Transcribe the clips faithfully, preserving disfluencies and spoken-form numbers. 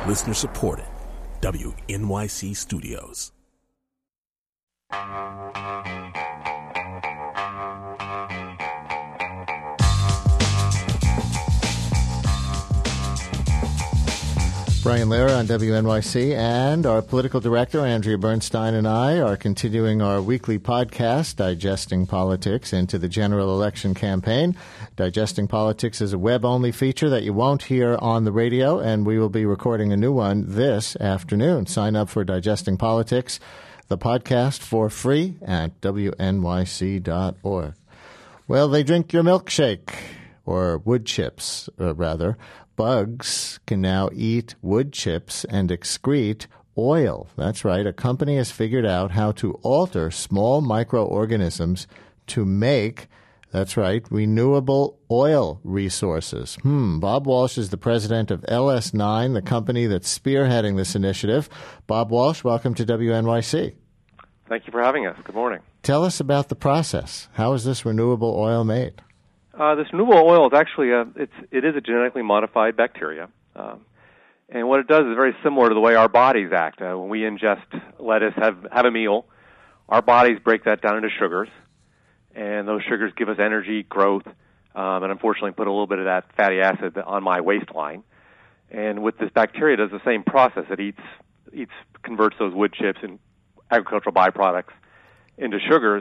Listener supported. W N Y C Studios. Brian Lehrer on W N Y C, and our political director, Andrea Bernstein, and I are continuing our weekly podcast, Digesting Politics, into the general election campaign. Digesting Politics is a web-only feature that you won't hear on the radio, and we will be recording a new one this afternoon. Sign up for Digesting Politics, the podcast, for free at W N Y C dot org. Well, they drink your milkshake, or wood chips, or rather. Bugs can now eat wood chips and excrete oil. That's right. A company has figured out how to alter small microorganisms to make, that's right, renewable oil resources. Hmm. Bob Walsh is the president of L S nine, the company that's spearheading this initiative. Bob Walsh, welcome to W N Y C. Thank you for having us. Good morning. Tell us about the process. How is this renewable oil made? Uh, this renewable oil is actually a, it's, it is a genetically modified bacteria. Um, and what it does is very similar to the way our bodies act. Uh, when we ingest lettuce, have, have a meal, our bodies break that down into sugars, and those sugars give us energy, growth, um, and unfortunately put a little bit of that fatty acid on my waistline. And with this bacteria, it does the same process. It eats, eats converts those wood chips and agricultural byproducts into sugars.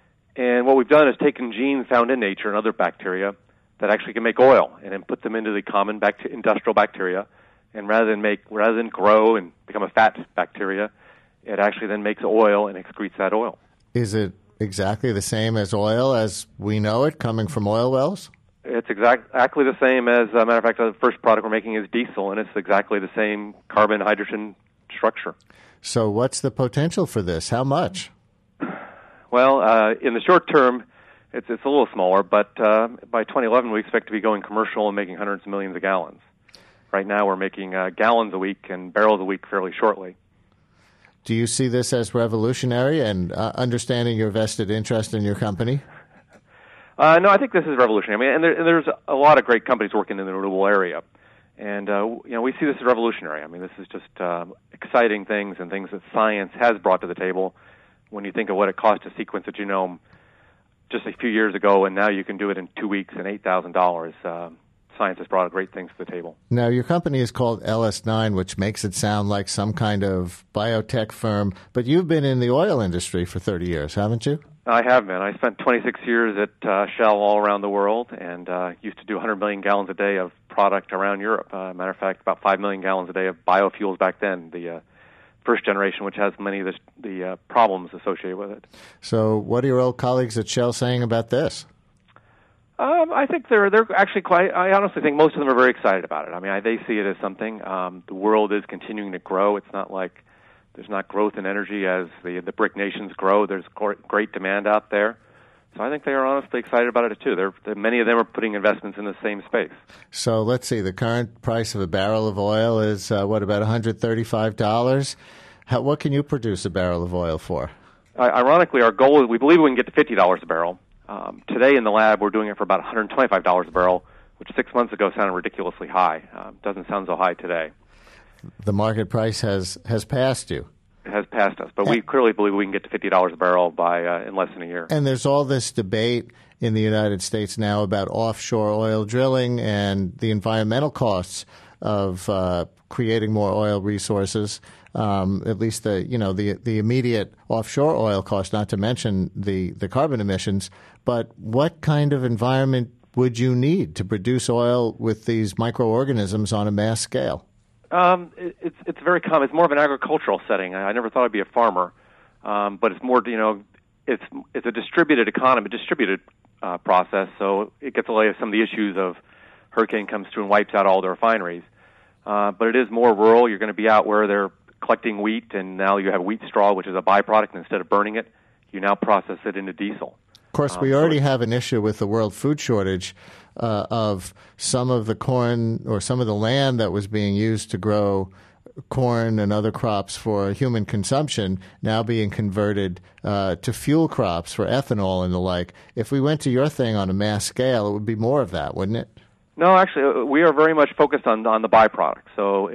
And what we've done is taken genes found in nature and other bacteria that actually can make oil, and then put them into the common bacter- industrial bacteria. And rather than make, rather than grow and become a fat bacteria, it actually then makes oil and excretes that oil. Is it exactly the same as oil as we know it, coming from oil wells? It's exact, exactly the same as, as a matter of fact, the first product we're making is diesel, and it's exactly the same carbon-hydrogen structure. So what's the potential for this? How much? Well, uh, in the short term, it's, it's a little smaller, but uh, by twenty eleven, we expect to be going commercial and making hundreds of millions of gallons. Right now, we're making uh, gallons a week and barrels a week fairly shortly. Do you see this as revolutionary, and uh, understanding your vested interest in your company? Uh, no, I think this is revolutionary. I mean, and, there, and there's a lot of great companies working in the renewable area, and uh, you know, we see this as revolutionary. I mean, this is just uh, exciting things and things that science has brought to the table. When you think of what it cost to sequence a genome just a few years ago, and now you can do it in two weeks and eight thousand dollars, uh, science has brought great things to the table. Now, your company is called L S nine, which makes it sound like some kind of biotech firm, but you've been in the oil industry for thirty years, haven't you? I have been. I spent twenty-six years at uh, Shell all around the world, and uh, used to do one hundred million gallons a day of product around Europe. Uh, matter of fact, about five million gallons a day of biofuels back then, the uh, first generation, which has many of the, the uh, problems associated with it. So what are your old colleagues at Shell saying about this? Um, I think they're they're actually quite, I honestly think most of them are very excited about it. I mean, I, they see it as something. Um, the world is continuing to grow. It's not like there's not growth in energy as the, the BRIC nations grow. There's great demand out there. So I think they are honestly excited about it, too. They're, they're, many of them are putting investments in the same space. So let's see. The current price of a barrel of oil is, uh, what, about one hundred thirty-five dollars? How, what can you produce a barrel of oil for? Uh, ironically, our goal is we believe we can get to fifty dollars a barrel. Um, today in the lab, we're doing it for about one hundred twenty-five dollars a barrel, which six months ago sounded ridiculously high. Um, doesn't sound so high today. The market price has, has passed you. It has passed us, but we clearly believe we can get to fifty dollars a barrel by uh, in less than a year. And there's all this debate in the United States now about offshore oil drilling and the environmental costs of uh, creating more oil resources. Um, at least the you know the the immediate offshore oil cost, not to mention the, the carbon emissions. But what kind of environment would you need to produce oil with these microorganisms on a mass scale? Um, it, it's it's very common. It's more of an agricultural setting. I, I never thought I'd be a farmer, um, but it's more you know, it's it's a distributed economy, distributed uh, process. So it gets away with some of the issues of hurricane comes through and wipes out all the refineries. Uh, but it is more rural. You're going to be out where they're collecting wheat, and now you have wheat straw, which is a byproduct. And instead of burning it, you now process it into diesel. Of course, we already have an issue with the world food shortage uh, of some of the corn or some of the land that was being used to grow corn and other crops for human consumption now being converted uh, to fuel crops for ethanol and the like. If we went to your thing on a mass scale, it would be more of that, wouldn't it? No, actually, we are very much focused on on the byproduct. So it's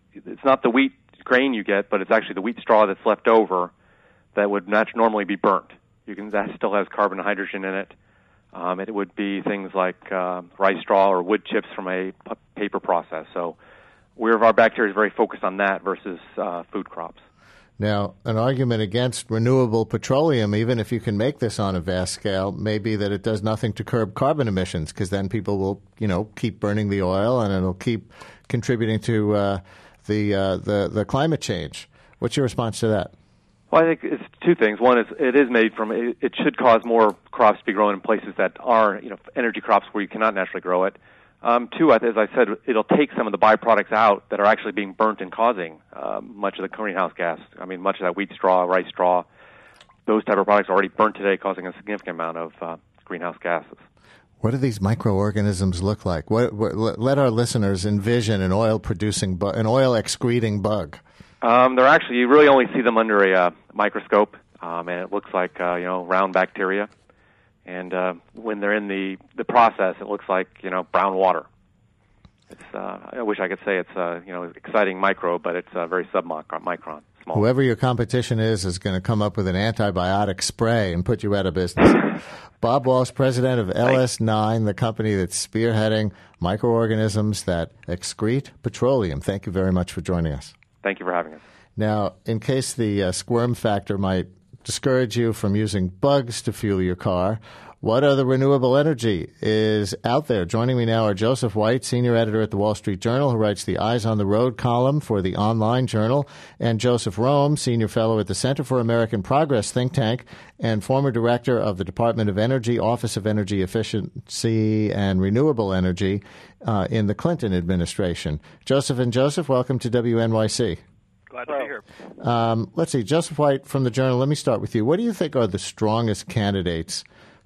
it's not the wheat grain you get, but it's actually the wheat straw that's left over that would nat- normally be burnt. You can that still has carbon and hydrogen in it. Um, it would be things like uh, rice straw or wood chips from a p- paper process. So, we're our bacteria is very focused on that versus uh, food crops. Now, an argument against renewable petroleum, even if you can make this on a vast scale, may be that it does nothing to curb carbon emissions, because then people will, you know, keep burning the oil and it'll keep contributing to uh, the, uh, the the climate change. What's your response to that? Well, I think it's two things. One is it is made from it, it should cause more crops to be grown in places that are, you know, energy crops where you cannot naturally grow it. Um, two, as I said, it'll take some of the byproducts out that are actually being burnt and causing uh, much of the greenhouse gas. I mean, much of that wheat straw, rice straw, those type of products are already burnt today, causing a significant amount of uh, greenhouse gases. What do these microorganisms look like? What, what, let our listeners envision an oil-producing, bu- an oil-excreting bug. Um, they're actually, you really only see them under a uh, microscope, um, and it looks like uh, you know round bacteria. And uh, when they're in the, the process, it looks like, you know, brown water. It's, uh, I wish I could say it's a, you know, exciting microbe, but it's a very submicron, small. Whoever your competition is is going to come up with an antibiotic spray and put you out of business. Bob Walsh, president of L S nine, the company that's spearheading microorganisms that excrete petroleum. Thank you very much for joining us. Thank you for having us. Now, in case the uh, squirm factor might discourage you from using bugs to fuel your car, what other renewable energy is out there? Joining me now are Joseph White, senior editor at the Wall Street Journal, who writes the Eyes on the Road column for the online journal, and Joseph Rome, senior fellow at the Center for American Progress think tank and former director of the Department of Energy, Office of Energy Efficiency and Renewable Energy uh, in the Clinton administration. Joseph and Joseph, welcome to W N Y C. Glad to be here. Um, let's see. Joseph White from the Journal, let me start with you. What do you think are the strongest candidates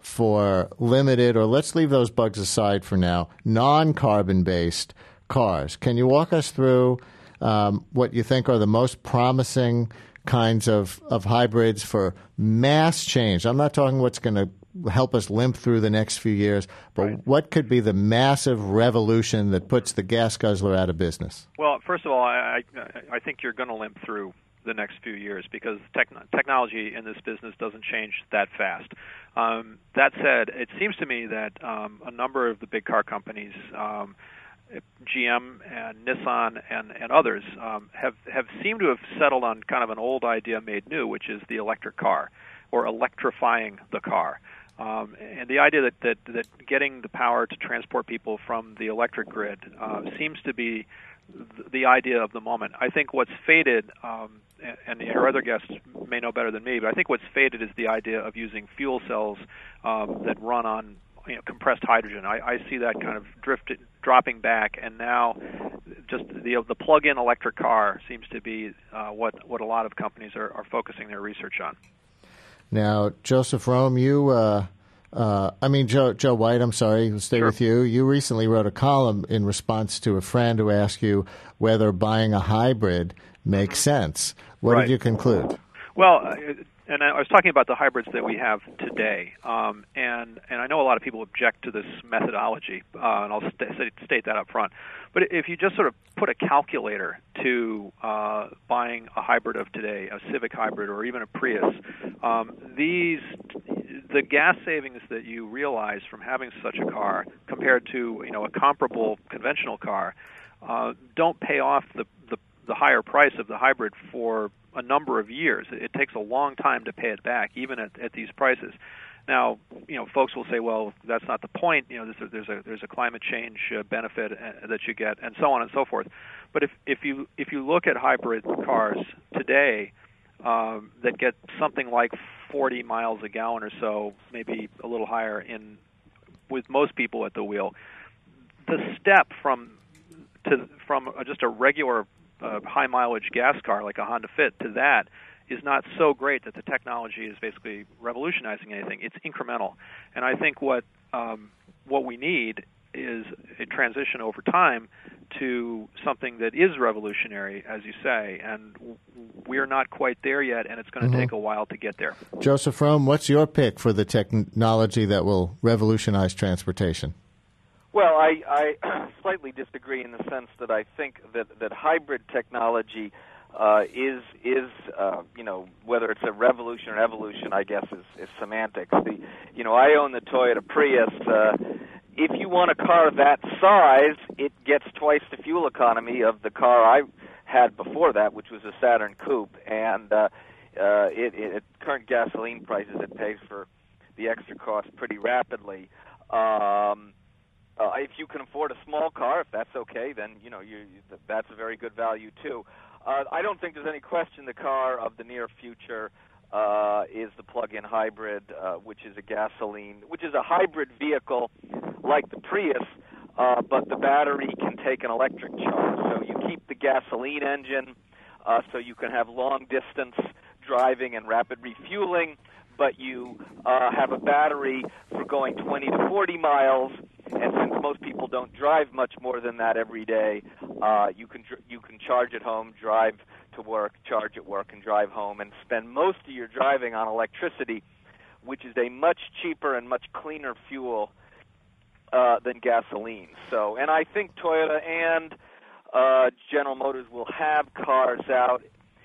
for limited, or let's leave those bugs aside for now, non-carbon-based cars? Can you walk us through um, what you think are the most promising kinds of, of hybrids for mass change? I'm not talking what's going to help us limp through the next few years, but right. What could be the massive revolution that puts the gas guzzler out of business? Well, first of all, I, I, I think you're going to limp through the next few years because tech, technology in this business doesn't change that fast. Um, that said, it seems to me that um, a number of the big car companies, um, G M and Nissan and, and others, um, have, have seemed to have settled on kind of an old idea made new, which is the electric car or electrifying the car. Um, and the idea that, that, that getting the power to transport people from the electric grid uh, seems to be th- the idea of the moment. I think what's faded, um, and, and your other guests may know better than me, but I think what's faded is the idea of using fuel cells um, that run on you know, compressed hydrogen. I, I see that kind of drifted, dropping back, and now just the the plug-in electric car seems to be uh, what, what a lot of companies are, are focusing their research on. Now, Joseph Rome, you, uh, uh, I mean, Joe, Joe White, I'm sorry, we'll stay sure. with you. You recently wrote a column in response to a friend who asked you whether buying a hybrid makes mm-hmm. sense. What right. did you conclude? Well, uh, and I was talking about the hybrids that we have today, um, and, and I know a lot of people object to this methodology, uh, and I'll st- state that up front. But if you just sort of put a calculator to uh, buying a hybrid of today, a Civic hybrid or even a Prius, um, these the gas savings that you realize from having such a car compared to you know a comparable conventional car uh, don't pay off the, the the higher price of the hybrid for a number of years. It, it takes a long time to pay it back, even at, at these prices. Now, you know, folks will say, "Well, that's not the point. You know, there's a, there's a there's a climate change uh, benefit uh, that you get, and so on and so forth." But if if you if you look at hybrid cars today um, that get something like forty miles a gallon or so, maybe a little higher in with most people at the wheel, the step from to from just a regular uh, high mileage gas car like a Honda Fit to that is not so great that the technology is basically revolutionizing anything. It's incremental, and I think what um, what we need is a transition over time to something that is revolutionary, as you say, and we're not quite there yet, and it's going to mm-hmm. take a while to get there. Joseph Rome, what's your pick for the technology that will revolutionize transportation? Well, I, I slightly disagree in the sense that I think that, that hybrid technology uh, is, is uh, you know, whether it's a revolution or evolution, I guess, is, is semantics. The, you know, I own the Toyota Prius. Uh, if you want a car that size, it gets twice the fuel economy of the car I had before that, which was a Saturn Coupe. And uh, uh, it, it, at current gasoline prices, it pays for the extra cost pretty rapidly. Um, Uh, if you can afford a small car, if that's okay, then you know you, you, that's a very good value too. Uh, I don't think there's any question the car of the near future uh, is the plug-in hybrid, uh, which is a gasoline, which is a hybrid vehicle like the Prius, uh, but the battery can take an electric charge. So you keep the gasoline engine, uh, so you can have long-distance driving and rapid refueling, but you uh, have a battery for going twenty to forty miles. And since most people don't drive much more than that every day, uh, you can you can charge at home, drive to work, charge at work, and drive home, and spend most of your driving on electricity, which is a much cheaper and much cleaner fuel uh, than gasoline. So, and I think Toyota and uh, General Motors will have cars out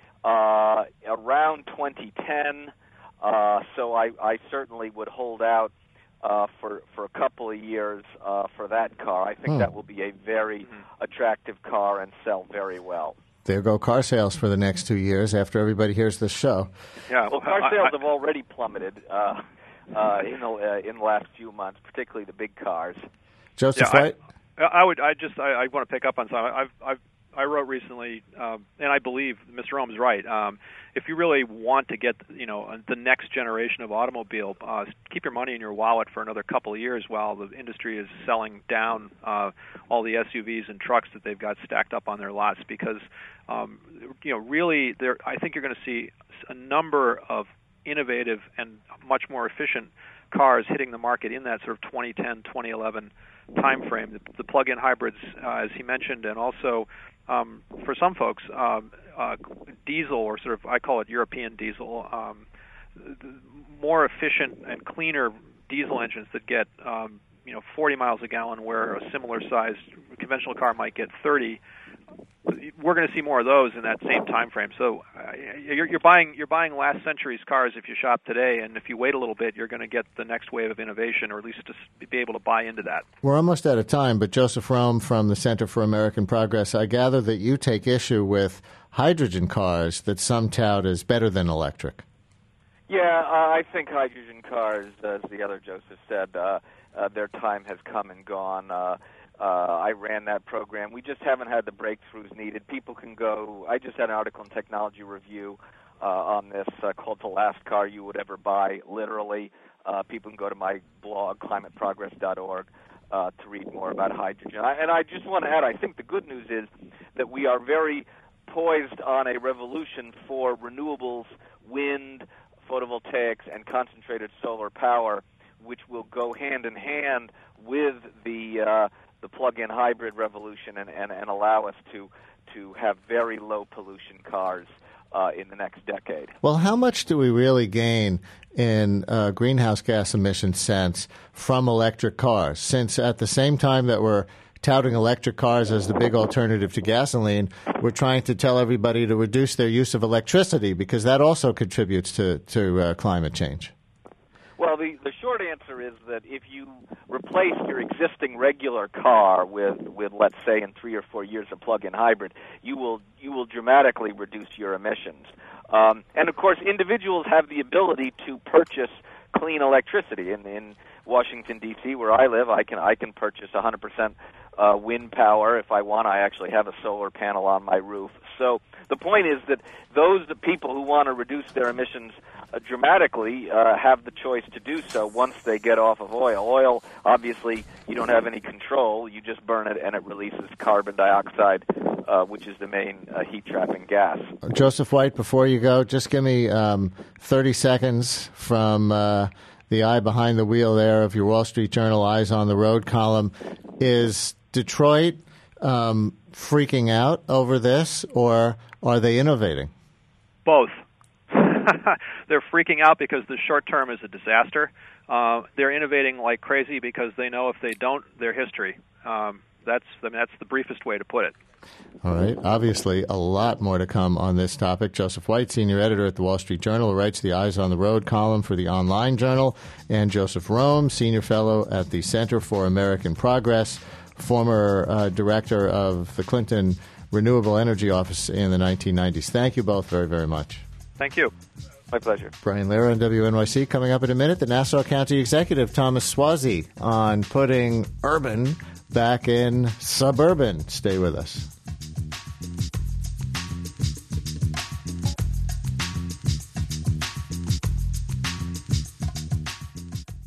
uh, around twenty ten. Uh, so I, I certainly would hold out uh, for for a couple of years uh, for that car. I think hmm. that will be a very mm-hmm. attractive car and sell very well. There go car sales for the next two years after everybody hears this show. Yeah, well, car sales have already plummeted uh, uh, in the uh, in the last few months, particularly the big cars. Joseph yeah, White? I, I would. I just. I, I want to pick up on something. I've. I've I wrote recently, um, and I believe Mister Rome's right. Um, if you really want to get, you know, the next generation of automobile, uh, keep your money in your wallet for another couple of years while the industry is selling down uh, all the S U Vs and trucks that they've got stacked up on their lots. Because, um, you know, really, there. I think you're going to see a number of innovative and much more efficient cars hitting the market in that sort of twenty ten, twenty eleven time frame. The, the plug-in hybrids, uh, as he mentioned, and also. Um, for some folks, um, uh, diesel, or sort of, I call it European diesel, um, more efficient and cleaner diesel engines that get, um, you know, forty miles a gallon, where a similar-sized conventional car might get thirty. We're going to see more of those in that same time frame. So uh, you're, you're buying you're buying last century's cars if you shop today, and if you wait a little bit, you're going to get the next wave of innovation, or at least to be able to buy into that. We're almost out of time, but Joseph Rome from the Center for American Progress, I gather that you take issue with hydrogen cars that some tout as better than electric. Yeah, uh, I think hydrogen cars, as the other Joseph said, uh, uh, their time has come and gone. Uh, Uh, I ran that program. We just haven't had the breakthroughs needed. People can go. I just had an article in Technology Review uh, on this uh, called "The Last Car You Would Ever Buy." Literally, uh, people can go to my blog, climate progress dot org, uh, to read more about hydrogen. I, and I just want to add, I think the good news is that we are very poised on a revolution for renewables, wind, photovoltaics, and concentrated solar power, which will go hand in hand with the uh, the plug-in hybrid revolution and, and, and allow us to to have very low pollution cars uh, in the next decade. Well, how much do we really gain in uh, greenhouse gas emission sense from electric cars? Since at the same time that we're touting electric cars as the big alternative to gasoline, we're trying to tell everybody to reduce their use of electricity, because that also contributes to, to uh, climate change. Well, the, the short answer is that if you replace your existing regular car with, with, let's say, in three or four years, a plug-in hybrid, you will you will dramatically reduce your emissions. Um, and of course, individuals have the ability to purchase clean electricity. In, in Washington D C, where I live, I can I can purchase one hundred percent uh, wind power if I want. I actually have a solar panel on my roof. So the point is that those the people who want to reduce their emissions uh, dramatically uh, have the choice to do so once they get off of oil. Oil, obviously, you don't have any control. You just burn it, and it releases carbon dioxide, uh, which is the main uh, heat-trapping gas. Joseph White, before you go, just give me um, thirty seconds from uh, the eye behind the wheel there of your Wall Street Journal Eyes on the Road column. Is Detroit um, freaking out over this, or are they innovating? Both. they're freaking out because the short term is a disaster. Uh, they're innovating like crazy because they know if they don't, they're history. Um, that's I mean, that's the briefest way to put it. All right. Obviously, a lot more to come on this topic. Joseph White, senior editor at the Wall Street Journal, who writes the Eyes on the Road column for the Online Journal, and Joseph Rome, senior fellow at the Center for American Progress, former uh, director of the Clinton Renewable Energy Office in the nineteen nineties. Thank you both very, very much. Thank you. My pleasure. Brian Lehrer on W N Y C. Coming up in a minute, the Nassau County Executive, Thomas Suozzi, on putting urban back in suburban. Stay with us.